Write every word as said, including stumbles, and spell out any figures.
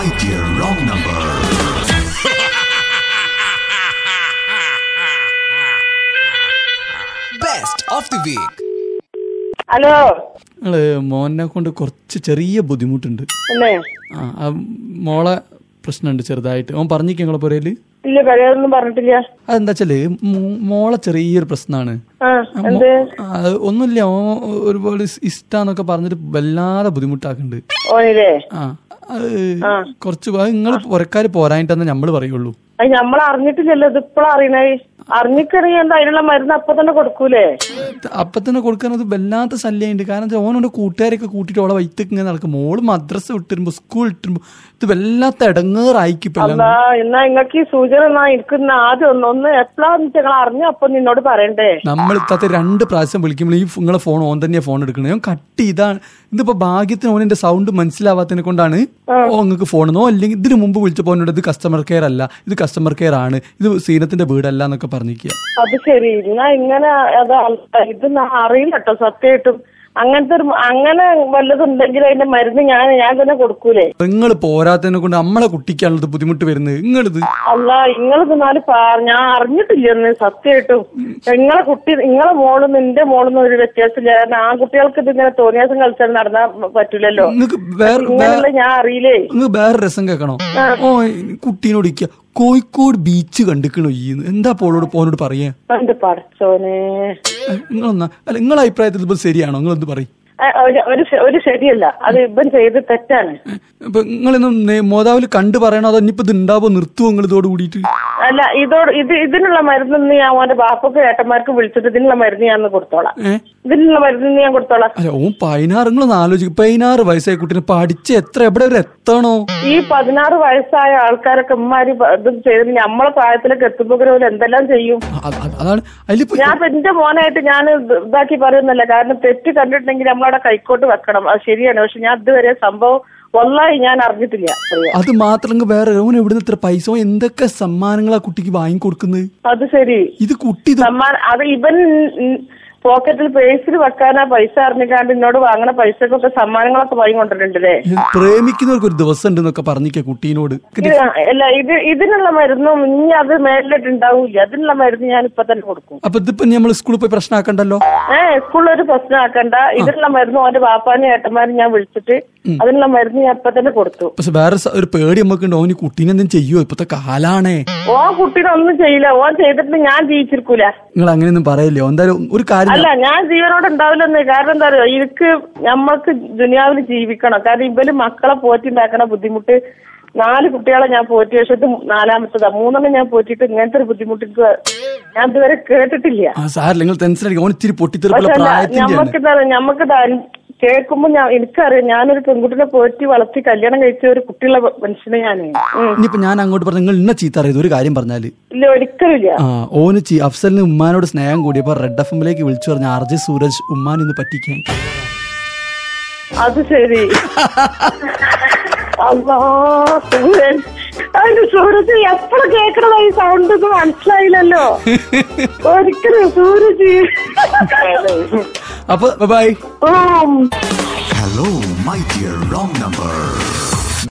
my dear wrong number. Best of the week. Hello, നിങ്ങള് മോനെ കൊണ്ട് കുറച്ച് ചെറിയ ബുദ്ധിമുട്ടുണ്ട്. ആ മോളെ പ്രശ്നമുണ്ട് ചെറുതായിട്ട്. ഓൻ പറഞ്ഞിക്ക് നിങ്ങളെ പുരയില്? ഇല്ല, പഴയൊന്നും പറഞ്ഞിട്ടില്ല. അതെന്താ വെച്ചാല് മോളെ ചെറിയൊരു പ്രശ്നമാണ്. ഒന്നുമില്ല, ഓ ഒരുപാട് ഇഷ്ടാന്നൊക്കെ പറഞ്ഞിട്ട് വല്ലാതെ ബുദ്ധിമുട്ടാക്കുന്നുണ്ട്. ആ അത് കുറച്ച് നിങ്ങൾ പുരക്കാര് പോരാഞ്ഞിട്ടെന്ന് നമ്മള് പറയുള്ളൂ. അത് നമ്മൾ അറിഞ്ഞിട്ടില്ലല്ലോ, ഇത് ഇപ്പഴാ അറിയണേ. അറിഞ്ഞിക്കണെങ്കിൽ എന്താ അതിനുള്ള മരുന്ന് അപ്പൊ തന്നെ കൊടുക്കൂലേ? അപ്പൊ തന്നെ കൊടുക്കാനത് വല്ലാത്ത ശല്യമുണ്ട്. കാരണം ഓനോട് കൂട്ടുകാരൊക്കെ കൂട്ടിട്ട് ഓളെ വൈത്തേക്ക് ഇങ്ങനെ നടക്കും. മോള് മദ്രസ വിട്ടിരുമ്പോ സ്കൂൾ ഇട്ടിരുമ്പോ ഇത് വല്ലാത്ത ഇടങ്ങേറായിക്കിപ്പോ. എന്നാ നിങ്ങൾക്ക് ഈ സൂചന ഇരിക്കുന്ന ആദ്യം ഒന്ന് ഒന്ന് എപ്പോഴാന്ന് ഞങ്ങൾ അറിഞ്ഞു അപ്പൊ നിന്നോട് പറയണ്ടേ? നമ്മൾ ഇത്താത്ത രണ്ട് പ്രാവശ്യം വിളിക്കുമ്പോൾ ഈ നിങ്ങളെ ഫോൺ ഓൻ തന്നെയാ ഫോൺ എടുക്കണേ. ഞാൻ കട്ട് ഇതാണ് ഇതിപ്പോ ഭാഗ്യത്തിന് ഓനെന്റെ സൗണ്ട് മനസ്സിലാവാത്തതിനെ കൊണ്ടാണ് ഓ നിങ്ങൾക്ക് ഫോണെന്നോ അല്ലെങ്കിൽ ഇതിനു മുമ്പ് വിളിച്ചപ്പോ ഓനോട് ഇത് കസ്റ്റമർ കെയർ അല്ല, ഇത് കസ്റ്റമർ കെയർ ആണ്, ഇത് സീനത്തിന്റെ വീടല്ല എന്നൊക്കെ പറഞ്ഞിരിക്കുക. അത് ശരി, എന്നാ ഇങ്ങനെ അതാ ഇത് അറിയില്ല കേട്ടോ സത്യമായിട്ടും. അങ്ങനത്തെ ഒരു അങ്ങനെ വല്ലതുണ്ടെങ്കിൽ അതിന്റെ മരുന്ന് ഞാൻ ഞാൻ തന്നെ കൊടുക്കൂലേ? നിങ്ങൾ പോരാത്തതിനെ കൊണ്ട് നമ്മളെ കുട്ടിക്കാണുള്ളത് ബുദ്ധിമുട്ട് വരുന്നത്. നിങ്ങളിത് അല്ല നിങ്ങളിത് നാല് ഞാൻ അറിഞ്ഞിട്ടില്ലെന്ന് സത്യമായിട്ടും. നിങ്ങളെ കുട്ടി നിങ്ങളെ മോളും നിന്റെ മോളും ഒരു വ്യത്യാസമില്ല. കാരണം ആ കുട്ടികൾക്ക് ഇത് ഇങ്ങനെ തോന്നിയാസം കളിച്ചാൽ നടന്നാ പറ്റൂലല്ലോ. ഞാൻ അറിയില്ലേ. നിങ്ങൾക്ക് വേറെ രസം കേൾക്കണോ? ഓ കുട്ടീനോട് ഇരിക്കുക കോഴിക്കോട് ബീച്ച് കണ്ടിക്കണോ ഈ എന്താ പോളോട് പോനോട് പറയാ? നിങ്ങളൊന്നാ അല്ല നിങ്ങളെ അഭിപ്രായത്തിൽ ഇപ്പൊ ശരിയാണോ? നിങ്ങളെന്ത് പറയും? ഒരു ശരിയല്ല, അത് ഇപ്പം ചെയ്ത് തെറ്റാണ്. ഇപ്പൊ നിങ്ങളൊന്നും മോതാവില് കണ്ടു പറയണോ? അതോ ഇനിയിപ്പോ ഇത് ഉണ്ടാവോ നിർത്തുവോ നിങ്ങൾ ഇതോട് കൂടിയിട്ട്? അല്ല ഇതോട് ഇത് ഇതിനുള്ള മരുന്ന് ഞാൻ ഓന്റെ ബാപ്പക്ക് ഏട്ടന്മാർക്ക് വിളിച്ചിട്ട് ഇതിനുള്ള മരുന്ന് ഞാൻ കൊടുത്തോളാം. ഇതിനുള്ള മരുന്ന് ഞാൻ കൊടുത്തോളാം. അല്ല ഓ പതിനാറ് നിങ്ങളൊന്ന് ആലോചിക്കും. പതിനാറ് വയസ്സായ കുട്ടീനെ പഠിച്ച് എത്ര എവിടെ വരെ എത്തണോ? ഈ പതിനാറ് വയസ്സായ ആൾക്കാരൊക്കെ ഉമ്മാര് ഇത് ചെയ്ത് നമ്മളെ പ്രായത്തിലേക്ക് എത്തുമ്പോ എന്തെല്ലാം ചെയ്യും. അതാണ് അതിലിപ്പോ ഞാൻ എന്റെ മോനായിട്ട് ഞാൻ ഇതാക്കി പറയുന്നില്ല. കാരണം തെറ്റ് കണ്ടിട്ടുണ്ടെങ്കിൽ നമ്മളവിടെ കൈക്കോട്ട് വെക്കണം, അത് ശരിയാണ്. പക്ഷെ ഞാൻ ഇതുവരെ സംഭവം വല്ലായി ഞാൻ അറിഞ്ഞിട്ടില്ല. അത് മാത്രം വേറെ ഓൻ എവിടുന്ന് ഇത്ര പൈസ എന്തൊക്കെ സമ്മാനങ്ങളാ കുട്ടിക്ക് വാങ്ങിക്കൊടുക്കുന്നത്? അത് ശരി, ഇത് കുട്ടി സമ്മാനം അത് ഇവൻ പോക്കറ്റിൽ പേഴ്സിൽ വെക്കാനാ പൈസ അറിഞ്ഞിക്കാണ്ട് എന്നോട് വാങ്ങണ പൈസക്കൊക്കെ സമ്മാനങ്ങളൊക്കെ വാങ്ങിക്കൊണ്ടിട്ടുണ്ടല്ലേ. പ്രേമിക്കുന്നവർക്ക് ഒരു ദിവസം ഉണ്ടെന്നൊക്കെ പറഞ്ഞിക്ക കുട്ടീനോട്. അല്ല ഇത് ഇതിനുള്ള മരുന്നും ഇനി അത് മേലിലിട്ട് ഉണ്ടാവൂല. അതിനുള്ള മരുന്ന് ഞാൻ ഇപ്പൊ തന്നെ കൊടുക്കും. അപ്പൊ ഇതിപ്പോ നമ്മൾ സ്കൂളിൽ പോയി പ്രശ്നമാക്കണ്ടല്ലോ. ഏഹ് സ്കൂളിൽ ഒരു പ്രശ്നമാക്കണ്ട. ഇതിനുള്ള മരുന്ന് ഓന്റെ ബാപ്പാനും ഏട്ടന്മാരും ഞാൻ വിളിച്ചിട്ട് അതിനുള്ള മരുന്ന് ഞാൻ ഇപ്പൊ തന്നെ കൊടുത്തു. പക്ഷെ വേറെ ഒരു പേടി നമുക്കുണ്ട്, ഓന് കുട്ടീനെ എന്തെങ്കിലും ചെയ്യുവോ? ഇപ്പത്തെ കാലാണേ. ഓ കുട്ടീനെ ഒന്നും ചെയ്യില്ല. ഓൻ ചെയ്തിട്ട് ഞാൻ ജീവിച്ചിരിക്കൂല. നിങ്ങൾ അങ്ങനെയൊന്നും പറയല്ലോ. എന്തായാലും ഒരു കാര്യം അല്ല ഞാൻ ജീവനോട് ഉണ്ടാവില്ലെന്ന്. കാരണം എന്താ പറയുക, എനിക്ക് നമ്മൾക്ക് ദുനിയാവിൽ ജീവിക്കണം. കാരണം ഇവര് മക്കളെ പോറ്റിണ്ടാക്കണ ബുദ്ധിമുട്ട് നാല് കുട്ടികളെ ഞാൻ പോറ്റി. പക്ഷെ ഇത് നാലാമത്തതാ. മൂന്നെണ്ണം ഞാൻ പോറ്റിട്ട് ഇങ്ങനത്തെ ഒരു ബുദ്ധിമുട്ട് ഞാൻ ഇതുവരെ കേട്ടിട്ടില്ല. ഞമ്മക്ക് ഞമ്മക്ക് കേൾക്കുമ്പോ ഞാൻ എനിക്കറിയാം, ഞാനൊരു പെൺകുട്ടിനെ പോറ്റി വളർത്തി കല്യാണം കഴിച്ച ഒരു കുട്ടിയുള്ള മനുഷ്യനെ ഞാന്. ഇനിയിപ്പോ ഞാൻ അങ്ങോട്ട് പറഞ്ഞു നിങ്ങൾ ഇന്ന ചീത്ത അറിയത് ഒരു കാര്യം പറഞ്ഞാല് ഇല്ല ഒരിക്കലില്ല. ഓന് അഫ്സലിന് ഉമ്മാനോട് സ്നേഹം കൂടിയപ്പോ റെഡ് എഫ് എമ്മിലേക്ക് വിളിച്ചു പറഞ്ഞു ആർ ജെ സൂരജ് ഉമ്മാൻ ഇന്ന് പറ്റിക്കാൻ. അത് ശരി. അല്ലാ സൂരജ്, അതിന് സൂരജ് എപ്പോഴും കേക്കണത് ഈ സൗണ്ട് ഒന്നും മനസ്സിലായില്ലല്ലോ ഒരിക്കലും സൂരജ്. അപ്പൊ bye. Hello my dear wrong number.